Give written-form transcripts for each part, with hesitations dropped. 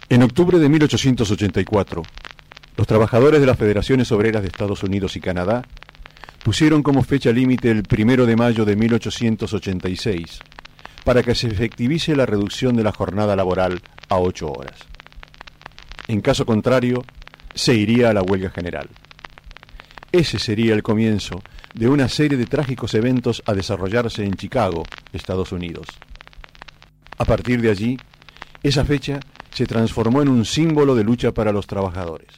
En octubre de 1884, los trabajadores de las Federaciones Obreras de Estados Unidos y Canadá pusieron como fecha límite el 1 de mayo de 1886 para que se efectivice la reducción de la jornada laboral a 8 horas. En caso contrario, se iría a la huelga general. Ese sería el comienzo de una serie de trágicos eventos a desarrollarse en Chicago, Estados Unidos. A partir de allí, esa fecha se transformó en un símbolo de lucha para los trabajadores.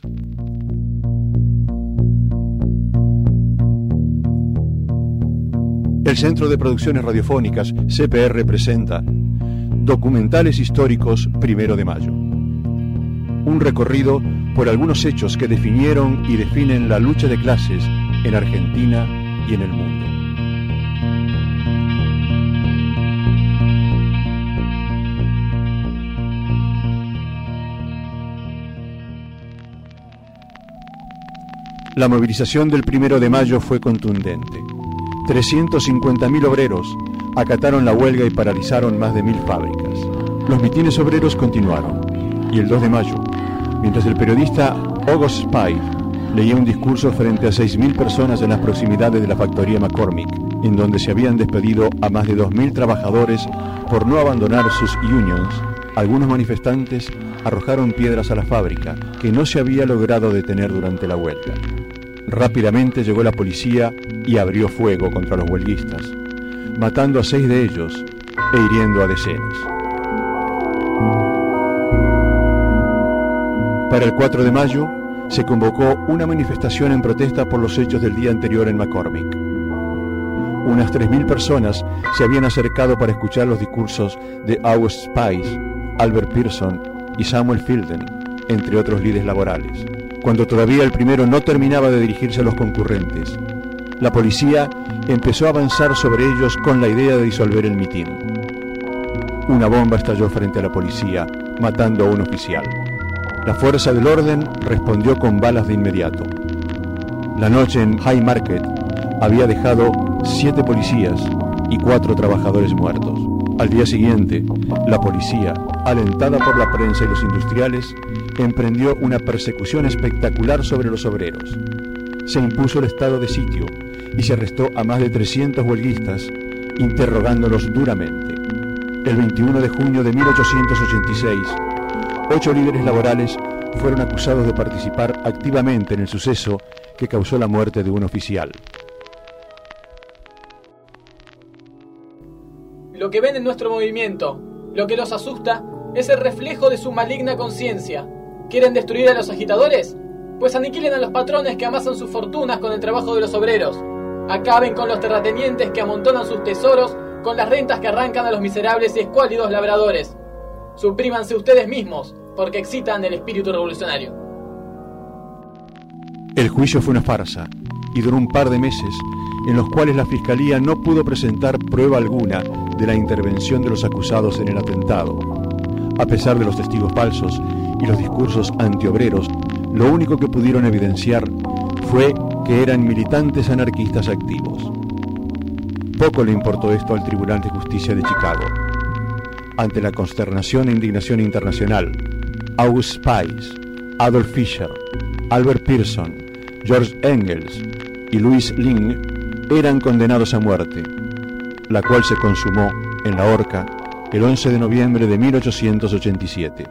El Centro de Producciones Radiofónicas, CPR, presenta Documentales Históricos 1 de Mayo. Un recorrido por algunos hechos que definieron y definen la lucha de clases en Argentina y en el mundo. La movilización del 1 de mayo fue contundente. 350.000 obreros acataron la huelga y paralizaron más de 1.000 fábricas. Los mitines obreros continuaron, y el 2 de mayo, mientras el periodista August Spies leía un discurso frente a 6.000 personas en las proximidades de la factoría McCormick, en donde se habían despedido a más de 2.000 trabajadores por no abandonar sus unions, algunos manifestantes arrojaron piedras a la fábrica, que no se había logrado detener durante la huelga. Rápidamente llegó la policía y abrió fuego contra los huelguistas, matando a 6 de ellos e hiriendo a decenas. Para el 4 de mayo se convocó una manifestación en protesta por los hechos del día anterior en McCormick. Unas 3.000 personas se habían acercado para escuchar los discursos de August Spies, Albert Pearson y Samuel Fielden, entre otros líderes laborales. Cuando todavía el primero no terminaba de dirigirse a los concurrentes, la policía empezó a avanzar sobre ellos con la idea de disolver el mitin. Una bomba estalló frente a la policía, matando a un oficial. La fuerza del orden respondió con balas de inmediato. La noche en High Market había dejado 7 policías y 4 trabajadores muertos. Al día siguiente, la policía, alentada por la prensa y los industriales, emprendió una persecución espectacular sobre los obreros. Se impuso el estado de sitio y se arrestó a más de 300 huelguistas, interrogándolos duramente. El 21 de junio de 1886, 8 líderes laborales fueron acusados de participar activamente en el suceso que causó la muerte de un oficial. Lo que ven en nuestro movimiento, lo que los asusta, es el reflejo de su maligna conciencia. ¿Quieren destruir a los agitadores? Pues aniquilen a los patrones que amasan sus fortunas con el trabajo de los obreros. Acaben con los terratenientes que amontonan sus tesoros con las rentas que arrancan a los miserables y escuálidos labradores. Suprímanse ustedes mismos, porque excitan el espíritu revolucionario. El juicio fue una farsa y duró un par de meses en los cuales la Fiscalía no pudo presentar prueba alguna de la intervención de los acusados en el atentado. A pesar de los testigos falsos y los discursos antiobreros, lo único que pudieron evidenciar fue que eran militantes anarquistas activos. Poco le importó esto al Tribunal de Justicia de Chicago. Ante la consternación e indignación internacional, August Spies, Adolf Fischer, Albert Pearson, George Engels y Louis Lingg eran condenados a muerte, la cual se consumó en la horca el 11 de noviembre de 1887.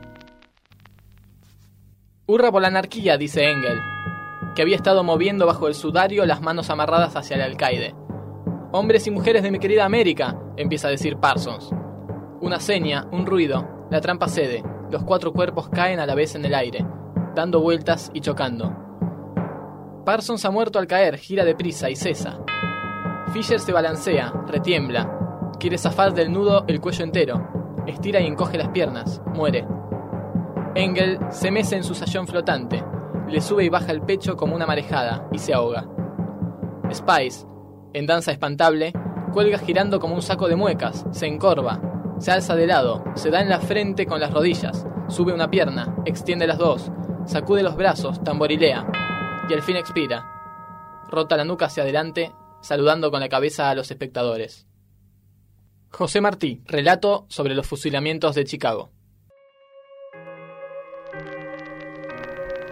Hurra por la anarquía, dice Engels, que había estado moviendo bajo el sudario las manos amarradas hacia el alcaide. Hombres y mujeres de mi querida América, empieza a decir Parsons. Una seña, un ruido, la trampa cede, los 4 cuerpos caen a la vez en el aire, dando vueltas y chocando. Parsons ha muerto al caer, gira deprisa y cesa. Fischer se balancea, retiembla, quiere zafar del nudo el cuello entero, estira y encoge las piernas, muere. Engel se mece en su sayón flotante, le sube y baja el pecho como una marejada y se ahoga. Spies, en danza espantable, cuelga girando como un saco de muecas, se encorva, se alza de lado, se da en la frente con las rodillas, sube una pierna, extiende las dos, sacude los brazos, tamborilea y al fin expira. Rota la nuca hacia adelante, saludando con la cabeza a los espectadores. José Martí, relato sobre los fusilamientos de Chicago.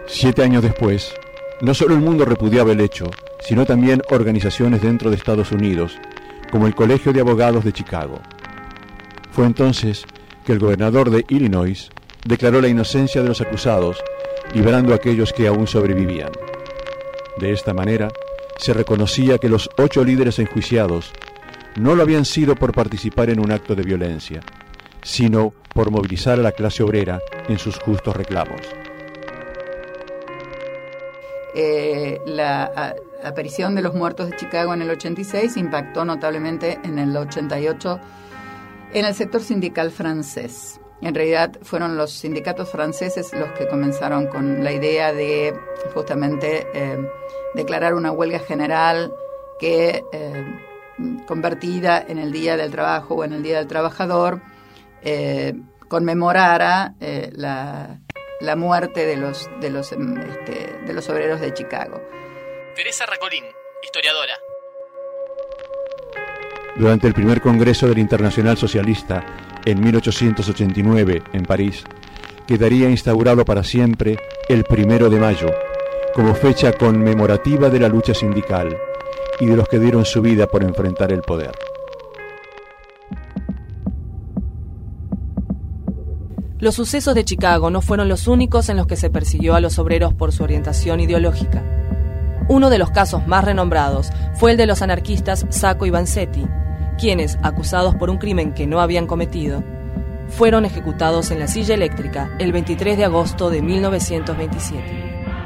7 años después, no solo el mundo repudiaba el hecho, sino también organizaciones dentro de Estados Unidos, como el Colegio de Abogados de Chicago. Fue entonces que el gobernador de Illinois declaró la inocencia de los acusados, liberando a aquellos que aún sobrevivían. De esta manera, se reconocía que los 8 líderes enjuiciados no lo habían sido por participar en un acto de violencia, sino por movilizar a la clase obrera en sus justos reclamos. La aparición de los muertos de Chicago en el 86 impactó notablemente en el 88 en el sector sindical francés. En realidad fueron los sindicatos franceses los que comenzaron con la idea de justamente declarar una huelga general que, convertida en el Día del Trabajo o en el Día del Trabajador, conmemorara la muerte de los obreros de Chicago. Teresa Racolín, historiadora. Durante el primer Congreso del Internacional Socialista, en 1889, en París, quedaría instaurado para siempre el 1 de mayo, como fecha conmemorativa de la lucha sindical y de los que dieron su vida por enfrentar el poder. Los sucesos de Chicago no fueron los únicos en los que se persiguió a los obreros por su orientación ideológica. Uno de los casos más renombrados fue el de los anarquistas Sacco y Vanzetti, quienes, acusados por un crimen que no habían cometido, fueron ejecutados en la silla eléctrica el 23 de agosto de 1927.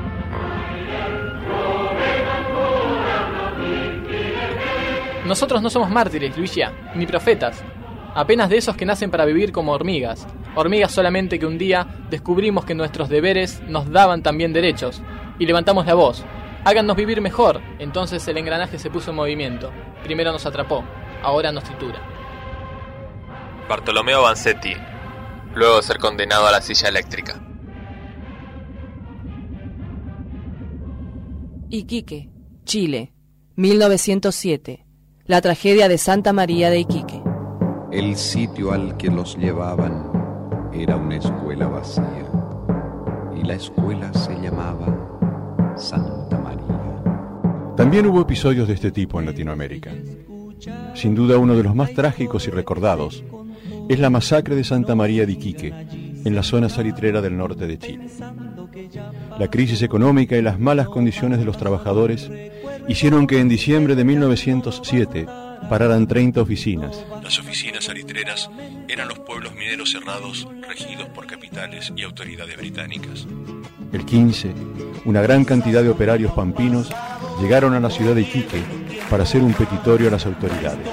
Nosotros no somos mártires, Luisa, ni profetas. Apenas de esos que nacen para vivir como hormigas. Hormigas solamente que un día descubrimos que nuestros deberes nos daban también derechos. Y levantamos la voz. Hágannos vivir mejor. Entonces el engranaje se puso en movimiento. Primero nos atrapó, ahora nos tritura. Bartolomeo Vanzetti, luego de ser condenado a la silla eléctrica. Iquique, Chile, 1907. La tragedia de Santa María de Iquique. El sitio al que los llevaban era una escuela vacía, y la escuela se llamaba Santa María. También hubo episodios de este tipo en Latinoamérica. Sin duda uno de los más trágicos y recordados es la masacre de Santa María de Iquique, en la zona salitrera del norte de Chile. La crisis económica y las malas condiciones de los trabajadores hicieron que en diciembre de 1907 pararan 30 oficinas. Las oficinas salitreras eran los pueblos mineros cerrados regidos por capitales y autoridades británicas. El 15, una gran cantidad de operarios pampinos llegaron a la ciudad de Iquique para hacer un petitorio a las autoridades.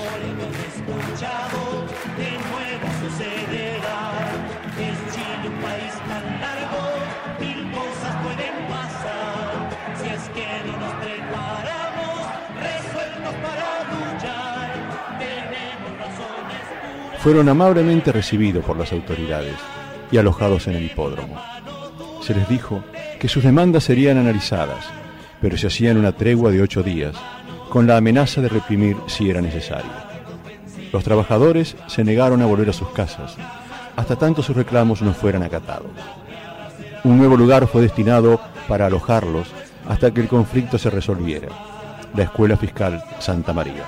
Fueron amablemente recibidos por las autoridades y alojados en el hipódromo. Se les dijo que sus demandas serían analizadas, pero se hacían una tregua de 8 días, con la amenaza de reprimir si era necesario. Los trabajadores se negaron a volver a sus casas, hasta tanto sus reclamos no fueran acatados. Un nuevo lugar fue destinado para alojarlos hasta que el conflicto se resolviera: la Escuela Fiscal Santa María.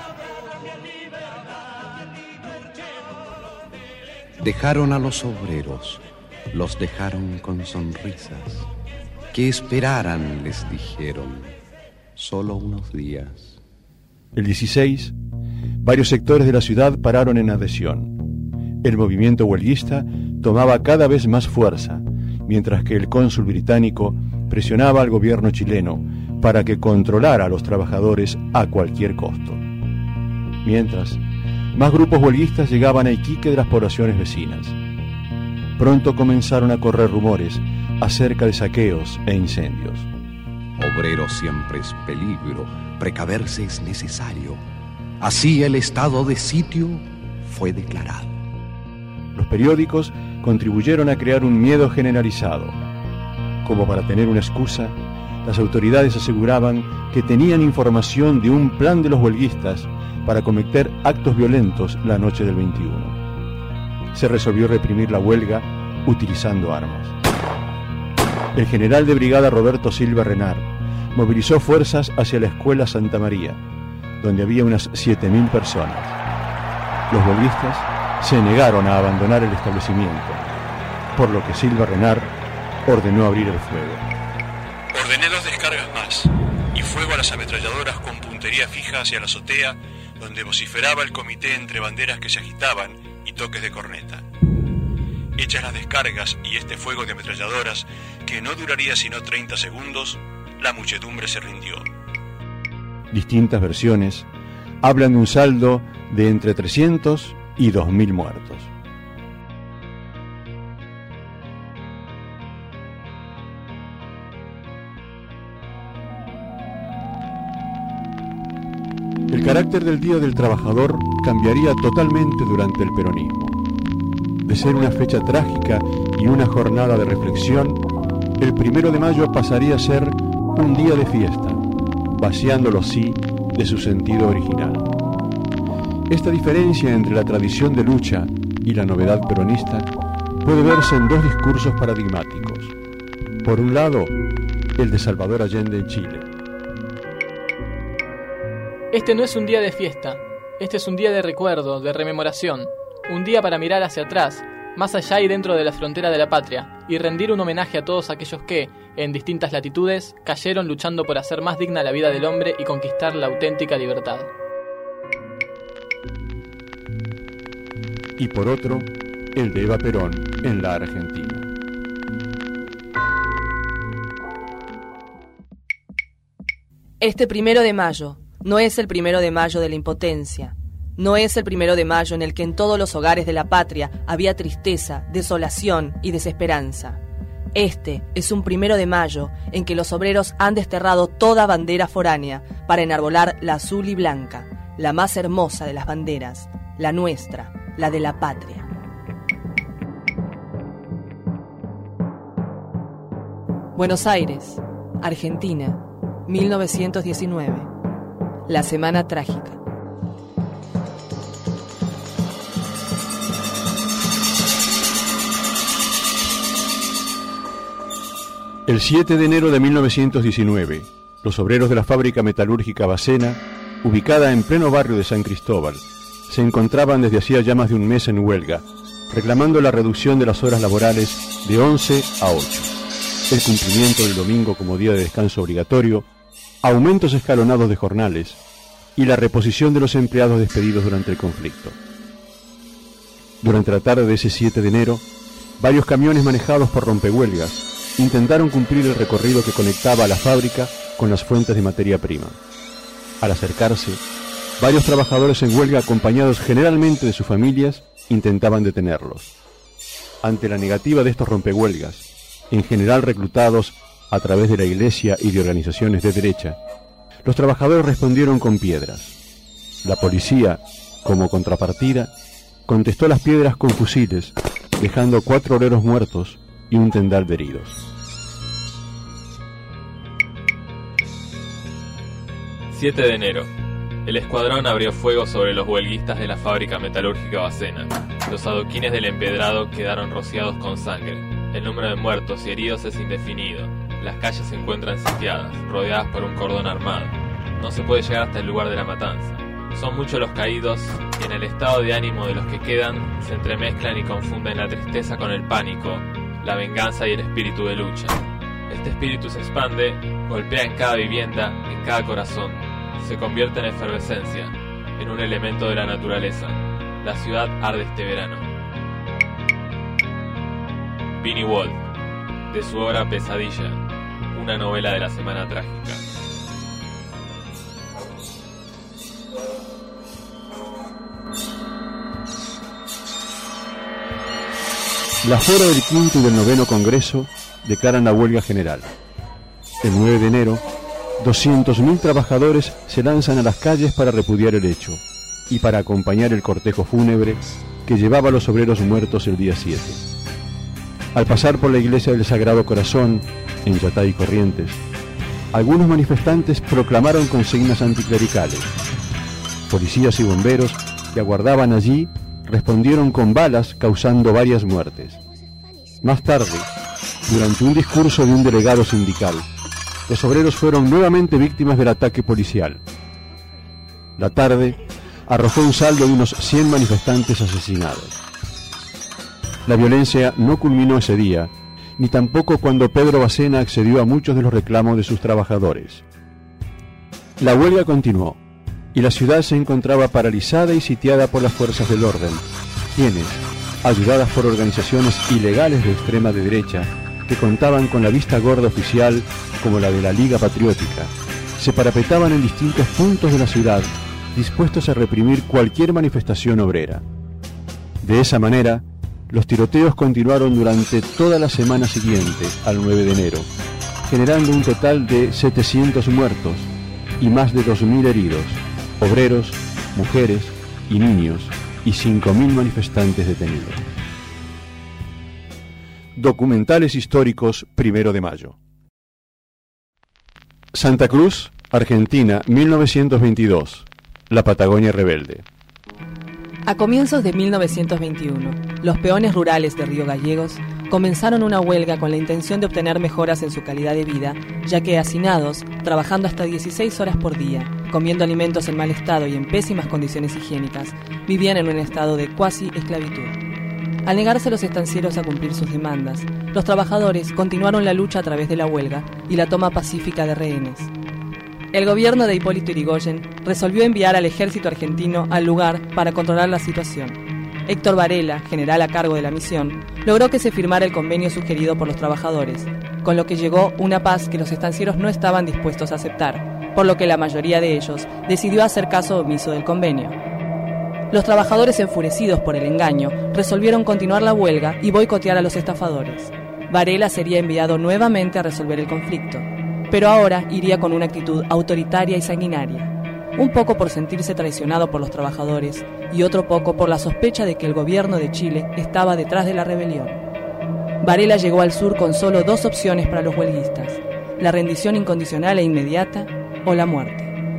Dejaron a los obreros, los dejaron con sonrisas. Que esperaran, les dijeron, solo unos días. El 16, varios sectores de la ciudad pararon en adhesión. El movimiento huelguista tomaba cada vez más fuerza, mientras que el cónsul británico presionaba al gobierno chileno para que controlara a los trabajadores a cualquier costo. Mientras, más grupos huelguistas llegaban a Iquique de las poblaciones vecinas. Pronto comenzaron a correr rumores acerca de saqueos e incendios. Obrero siempre es peligro, precaverse es necesario. Así el estado de sitio fue declarado. Los periódicos contribuyeron a crear un miedo generalizado. Como para tener una excusa, las autoridades aseguraban que tenían información de un plan de los huelguistas para cometer actos violentos la noche del 21. Se resolvió reprimir la huelga utilizando armas. el general de brigada Roberto Silva Renard movilizó fuerzas hacia la escuela Santa María, donde había unas 7.000 personas. Los huelguistas se negaron a abandonar el establecimiento, por lo que Silva Renard ordenó abrir el fuego. Ordené 2 descargas más y fuego a las ametralladoras con puntería fija hacia la azotea, donde vociferaba el comité entre banderas que se agitaban y toques de corneta. Hechas las descargas y este fuego de ametralladoras, que no duraría sino 30 segundos, la muchedumbre se rindió. Distintas versiones hablan de un saldo de entre 300 y 2.000 muertos. El carácter del Día del Trabajador cambiaría totalmente durante el peronismo. De ser una fecha trágica y una jornada de reflexión, el 1 de mayo pasaría a ser un día de fiesta, vaciándolo así de su sentido original. Esta diferencia entre la tradición de lucha y la novedad peronista puede verse en 2 discursos paradigmáticos. Por un lado, el de Salvador Allende en Chile. Este no es un día de fiesta, este es un día de recuerdo, de rememoración, un día para mirar hacia atrás, más allá y dentro de la frontera de la patria, y rendir un homenaje a todos aquellos que, en distintas latitudes, cayeron luchando por hacer más digna la vida del hombre y conquistar la auténtica libertad. Y por otro, el de Eva Perón en la Argentina. Este 1 de mayo no es el 1 de mayo de la impotencia. No es el 1 de mayo en el que en todos los hogares de la patria había tristeza, desolación y desesperanza. Este es un 1 de mayo en que los obreros han desterrado toda bandera foránea para enarbolar la azul y blanca, la más hermosa de las banderas, la nuestra, la de la patria. Buenos Aires, Argentina, 1919. La Semana Trágica. El 7 de enero de 1919, los obreros de la fábrica metalúrgica Bacena, ubicada en pleno barrio de San Cristóbal, se encontraban desde hacía ya más de un mes en huelga, reclamando la reducción de las horas laborales de 11 a 8, el cumplimiento del domingo como día de descanso obligatorio, aumentos escalonados de jornales y la reposición de los empleados despedidos durante el conflicto. Durante la tarde de ese 7 de enero, varios camiones manejados por rompehuelgas intentaron cumplir el recorrido que conectaba a la fábrica con las fuentes de materia prima. Al acercarse, varios trabajadores en huelga, acompañados generalmente de sus familias, intentaban detenerlos. Ante la negativa de estos rompehuelgas, en general reclutados a través de la iglesia y de organizaciones de derecha, los trabajadores respondieron con piedras. La policía, como contrapartida, contestó las piedras con fusiles, dejando 4 obreros muertos y un tendal de heridos. ...7 de enero... El escuadrón abrió fuego sobre los huelguistas de la fábrica metalúrgica Bacena. Los adoquines del empedrado quedaron rociados con sangre. El número de muertos y heridos es indefinido. Las calles se encuentran sitiadas, rodeadas por un cordón armado. No se puede llegar hasta el lugar de la matanza. Son muchos los caídos y en el estado de ánimo de los que quedan se entremezclan y confunden la tristeza con el pánico, la venganza y el espíritu de lucha. Este espíritu se expande, golpea en cada vivienda, en cada corazón. Se convierte en efervescencia, en un elemento de la naturaleza. La ciudad arde este verano. Vinnie Wold, de su obra Pesadilla, una novela de la Semana Trágica. La Fora del 5º y del 9º Congreso declaran la huelga general. El 9 de enero, 200.000 trabajadores se lanzan a las calles para repudiar el hecho y para acompañar el cortejo fúnebre que llevaba a los obreros muertos el día 7. Al pasar por la iglesia del Sagrado Corazón, en Yatay y Corrientes, algunos manifestantes proclamaron consignas anticlericales. Policías y bomberos que aguardaban allí respondieron con balas, causando varias muertes. Más tarde, durante un discurso de un delegado sindical, los obreros fueron nuevamente víctimas del ataque policial. La tarde arrojó un saldo de unos 100 manifestantes asesinados. La violencia no culminó ese día, ni tampoco cuando Pedro Bacena accedió a muchos de los reclamos de sus trabajadores. La huelga continuó, y la ciudad se encontraba paralizada y sitiada por las fuerzas del orden, quienes, ayudadas por organizaciones ilegales de extrema derecha, que contaban con la vista gorda oficial como la de la Liga Patriótica, se parapetaban en distintos puntos de la ciudad, dispuestos a reprimir cualquier manifestación obrera. De esa manera, los tiroteos continuaron durante toda la semana siguiente al 9 de enero, generando un total de 700 muertos y más de 2.000 heridos, obreros, mujeres y niños, y 5.000 manifestantes detenidos. Documentales históricos 1 de mayo. Santa Cruz, Argentina, 1922. La Patagonia rebelde. A comienzos de 1921, los peones rurales de Río Gallegos comenzaron una huelga con la intención de obtener mejoras en su calidad de vida, ya que hacinados, trabajando hasta 16 horas por día, comiendo alimentos en mal estado y en pésimas condiciones higiénicas, vivían en un estado de cuasi esclavitud. Al negarse los estancieros a cumplir sus demandas, los trabajadores continuaron la lucha a través de la huelga y la toma pacífica de rehenes. El gobierno de Hipólito Yrigoyen resolvió enviar al ejército argentino al lugar para controlar la situación. Héctor Varela, general a cargo de la misión, logró que se firmara el convenio sugerido por los trabajadores, con lo que llegó una paz que los estancieros no estaban dispuestos a aceptar, por lo que la mayoría de ellos decidió hacer caso omiso del convenio. Los trabajadores, enfurecidos por el engaño, resolvieron continuar la huelga y boicotear a los estafadores. Varela sería enviado nuevamente a resolver el conflicto, pero ahora iría con una actitud autoritaria y sanguinaria, un poco por sentirse traicionado por los trabajadores y otro poco por la sospecha de que el gobierno de Chile estaba detrás de la rebelión. Varela llegó al sur con solo 2 opciones para los huelguistas: la rendición incondicional e inmediata o la muerte.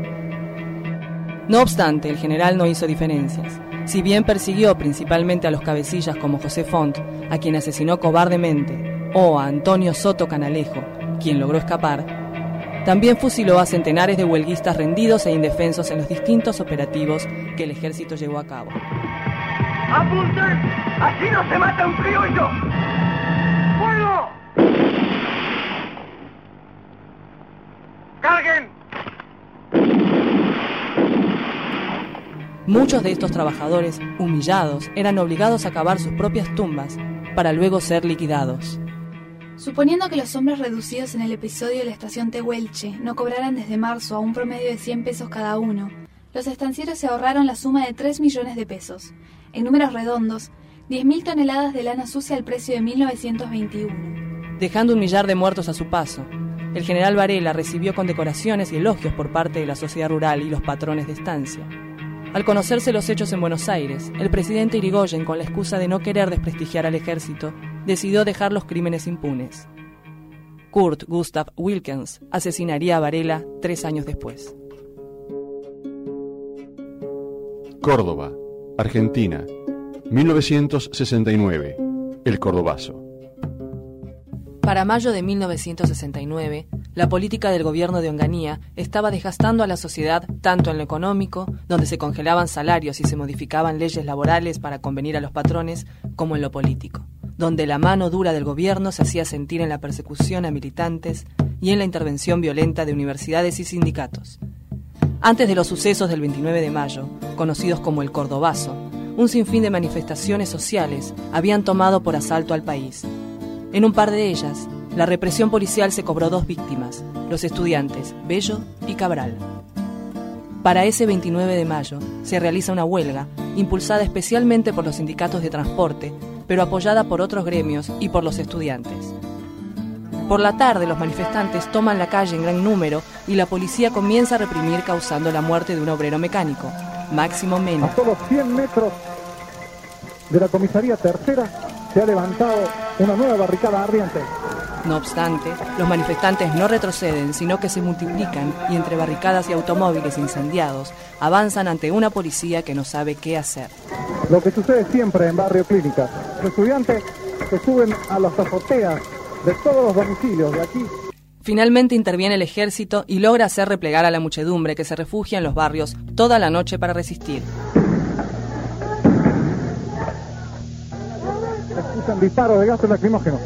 No obstante, el general no hizo diferencias. Si bien persiguió principalmente a los cabecillas como José Font, a quien asesinó cobardemente, o a Antonio Soto Canalejo, quien logró escapar, también fusiló a centenares de huelguistas rendidos e indefensos en los distintos operativos que el ejército llevó a cabo. ¡Apunten! ¡Aquí no se mata un criollo! ¡Fuego! ¡Carguen! Muchos de estos trabajadores, humillados, eran obligados a cavar sus propias tumbas para luego ser liquidados. Suponiendo que los hombres reducidos en el episodio de la estación Tehuelche no cobraran desde marzo a un promedio de 100 pesos cada uno, los estancieros se ahorraron la suma de 3 millones de pesos. En números redondos, 10.000 toneladas de lana sucia al precio de 1921. Dejando 1 millar de muertos a su paso, el general Varela recibió condecoraciones y elogios por parte de la sociedad rural y los patrones de estancia. Al conocerse los hechos en Buenos Aires, el presidente Yrigoyen, con la excusa de no querer desprestigiar al ejército, decidió dejar los crímenes impunes. Kurt Gustav Wilkens asesinaría a Varela 3 años después. Córdoba, Argentina, 1969. El Cordobazo. Para mayo de 1969, la política del gobierno de Onganía estaba desgastando a la sociedad tanto en lo económico, donde se congelaban salarios y se modificaban leyes laborales para convenir a los patrones, como en lo político, donde la mano dura del gobierno se hacía sentir en la persecución a militantes y en la intervención violenta de universidades y sindicatos. Antes de los sucesos del 29 de mayo, conocidos como el Cordobazo, un sinfín de manifestaciones sociales habían tomado por asalto al país. En un par de ellas, la represión policial se cobró 2 víctimas, los estudiantes Bello y Cabral. Para ese 29 de mayo se realiza una huelga, impulsada especialmente por los sindicatos de transporte, pero apoyada por otros gremios y por los estudiantes. Por la tarde, los manifestantes toman la calle en gran número y la policía comienza a reprimir, causando la muerte de un obrero mecánico, Máximo Mena. A solo 100 metros de la comisaría tercera se ha levantado una nueva barricada ardiente. No obstante, los manifestantes no retroceden, sino que se multiplican y entre barricadas y automóviles incendiados avanzan ante una policía que no sabe qué hacer. Lo que sucede siempre en Barrio Clínica. Los estudiantes se suben a las azoteas de todos los domicilios de aquí. Finalmente interviene el ejército y logra hacer replegar a la muchedumbre que se refugia en los barrios toda la noche para resistir. Se escuchan disparos de gases lacrimógenos.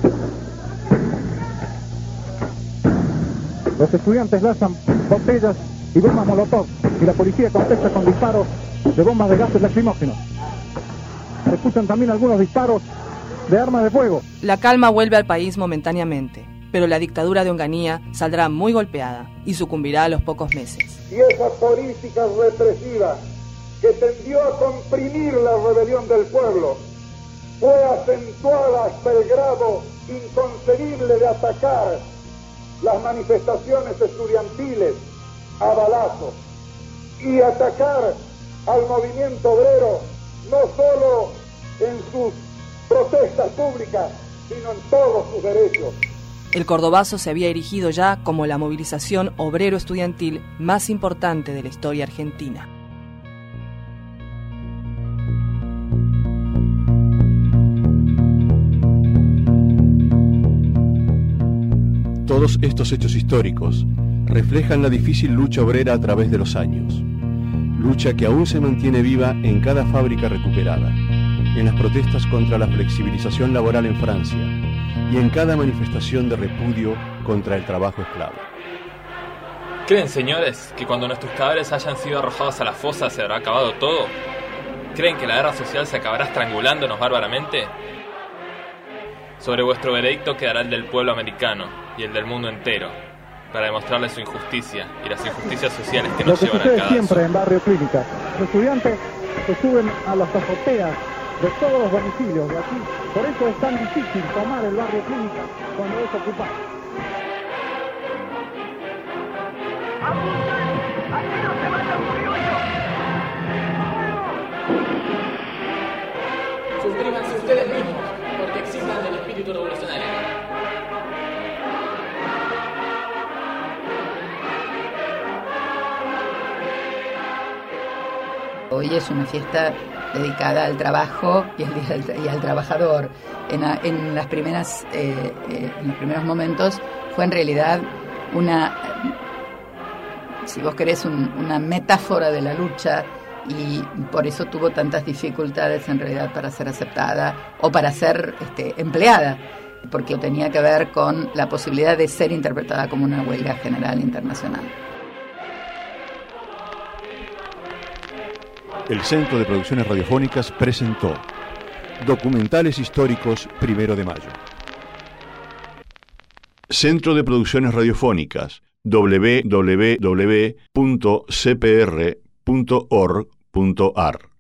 Los estudiantes lanzan botellas y bombas molotov y la policía contesta con disparos de bombas de gases lacrimógenos. Se escuchan también algunos disparos de armas de fuego. La calma vuelve al país momentáneamente, pero la dictadura de Onganía saldrá muy golpeada y sucumbirá a los pocos meses. Y esa política represiva que tendió a comprimir la rebelión del pueblo fue acentuada hasta el grado inconcebible de atacar las manifestaciones estudiantiles a balazos y atacar al movimiento obrero no solo en sus protestas públicas, sino en todos sus derechos. El cordobazo se había erigido ya como la movilización obrero-estudiantil más importante de la historia argentina. Todos estos hechos históricos reflejan la difícil lucha obrera a través de los años. Lucha que aún se mantiene viva en cada fábrica recuperada, en las protestas contra la flexibilización laboral en Francia y en cada manifestación de repudio contra el trabajo esclavo. ¿Creen, señores, que cuando nuestros cadáveres hayan sido arrojados a la fosa se habrá acabado todo? ¿Creen que la guerra social se acabará estrangulándonos bárbaramente? Sobre vuestro veredicto quedará el del pueblo americano y el del mundo entero, para demostrarle su injusticia y las injusticias sociales que nos llevan al cadalso. Lo que sucede siempre en Barrio Clínica. Los estudiantes se suben a las azoteas de todos los domicilios de aquí. Por eso es tan difícil tomar el Barrio Clínica cuando es ocupado. ¡Aquí no se mata un criollo! Suscríbanse ustedes mismos, porque exijan del espíritu revolucionario. Hoy es una fiesta dedicada al trabajo y al trabajador. En los primeros momentos fue en realidad si vos querés, una metáfora de la lucha, y por eso tuvo tantas dificultades en realidad para ser aceptada o para ser empleada, porque tenía que ver con la posibilidad de ser interpretada como una huelga general internacional. El Centro de Producciones Radiofónicas presentó Documentales Históricos 1 de Mayo. Centro de Producciones Radiofónicas, www.cpr.org.ar